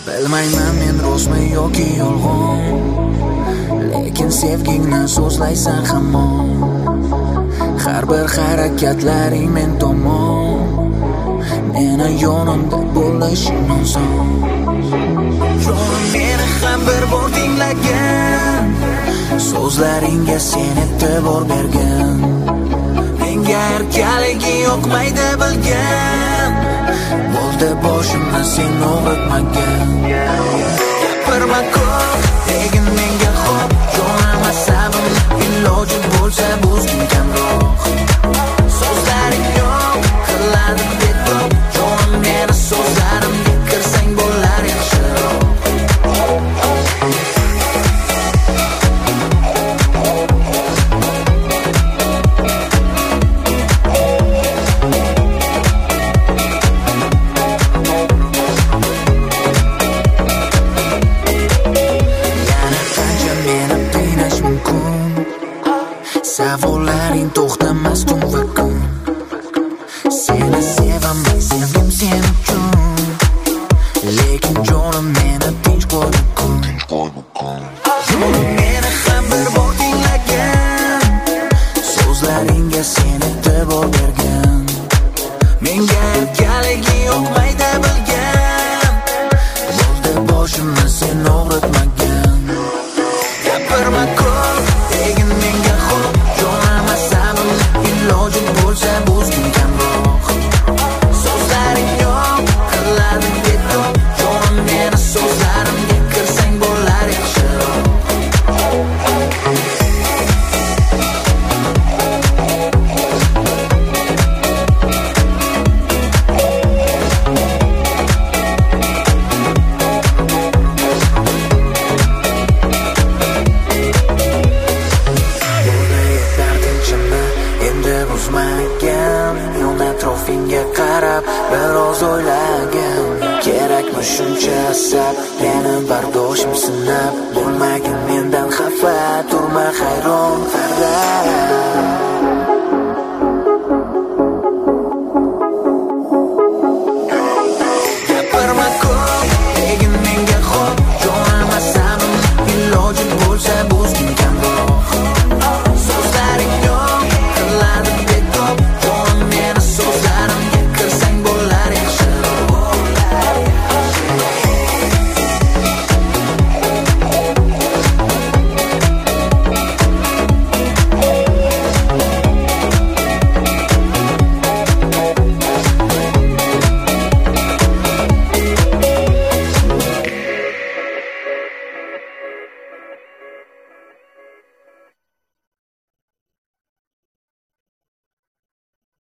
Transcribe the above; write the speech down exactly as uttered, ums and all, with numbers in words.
Bilmayman men rostmi yoki yolg'on, lekin sevgingni so'zlaysan hamon. Har bir harakatlaring men tomon, meni yonimda bo'lishing oson. Jonim meni ham bir bor tinglagan, so'zlaringga sen e'tibor bergan. Menga erkaligi yoqmaydi bilgan, bo'ldi boshimni sen o'g'ritmagan. Gapirma ko'p, degin menga xo'p, jonim asabim, iloji bo'lsa buzgin kamroq. So'zlaring yo'q, qiladi betob, jonim meni so'zlarimga kirsang bo'lar yaxshiroq. Savollaring to'xtamas tun va kun. Seni sevaman, sevgim sen uchun, lekin jonim meni tinch qo'yma kun. Jonim meni ham bir bor tinglagan, so'zlaringga sen e'tibor bergan. Menga erkaligi yoqmaydi bilgan, bo'ldi boshimni sen o'g'ritmagan. Gapirma ko'p, degin menga xo'p, jonim asabim, ilojim bo'lsa buzgin kamroq. So'zlaring yo'q, qiladi betob, jonim meni so'zlarimga kirsang bo'lar yaxshiroq. Buzmagan, yon atrofingga qarab biroz o'ylagan. Kerakmi shuncha asab, meni bardoshim sinab. Bo'lmagin mendan xafa, turma hayron farda.